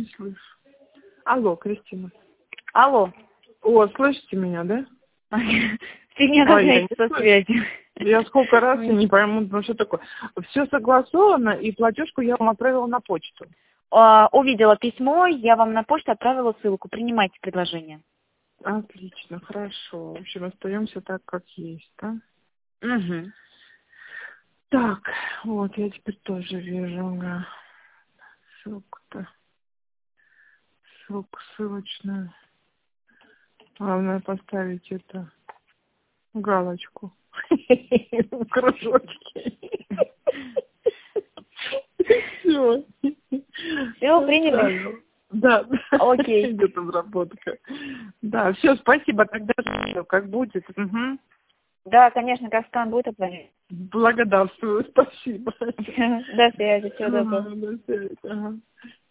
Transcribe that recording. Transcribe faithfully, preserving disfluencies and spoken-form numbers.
Не слышу. Алло, Кристина. Алло. О, слышите меня, да? Фигня какая-то со связью. Я сколько раз, я не пойму, ну что такое. Все согласовано, и платежку я вам отправила на почту. А, увидела письмо, я вам на почту отправила ссылку. Принимайте предложение. Отлично, хорошо. В общем, остаемся так, как есть, да? Угу. Так, вот, я теперь тоже вижу, ага. Ссылку-то. Ссылку ссылочную. Главное поставить это галочку. Кружочки. Все. Все, приняли? Да. Окей. Идет обработка. Да, все, спасибо. Тогда как будет. Угу. Да, конечно, как скан будет отправить. Благодарствую, спасибо. До связи, всего доброго. Ага, до связи. Ага.